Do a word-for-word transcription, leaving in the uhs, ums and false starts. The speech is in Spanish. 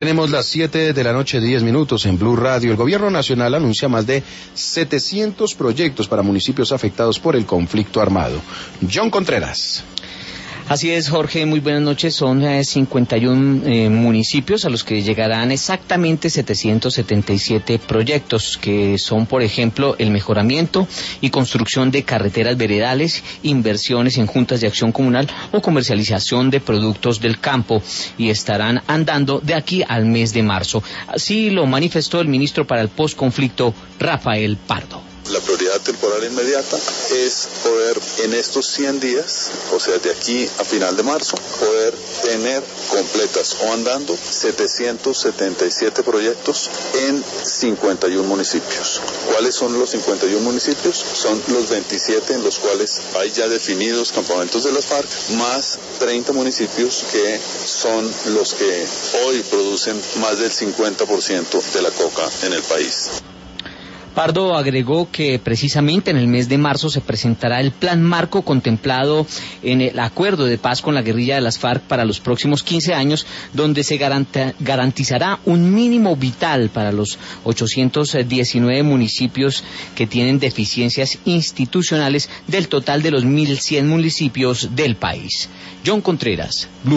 Tenemos las siete de la noche, diez minutos en Blue Radio. El gobierno nacional anuncia más de setecientos proyectos para municipios afectados por el conflicto armado. John Contreras. Así es, Jorge, muy buenas noches. Son eh, cincuenta y uno eh, municipios a los que llegarán exactamente setecientos setenta y siete proyectos, que son, por ejemplo, el mejoramiento y construcción de carreteras veredales, inversiones en juntas de acción comunal o comercialización de productos del campo, y estarán andando de aquí al mes de marzo. Así lo manifestó el ministro para el posconflicto, Rafael Pardo. La prioridad temporal inmediata es poder en estos cien días, o sea, de aquí a final de marzo, poder tener completas o andando setecientos setenta y siete proyectos en cincuenta y uno municipios. ¿Cuáles son los cincuenta y uno municipios? Son los veintisiete en los cuales hay ya definidos campamentos de las FARC, más treinta municipios que son los que hoy producen más del cincuenta por ciento de la coca en el país. Pardo agregó que precisamente en el mes de marzo se presentará el plan marco contemplado en el acuerdo de paz con la guerrilla de las FARC para los próximos quince años, donde se garanta, garantizará un mínimo vital para los ochocientos diecinueve municipios que tienen deficiencias institucionales del total de los mil cien municipios del país. John Contreras.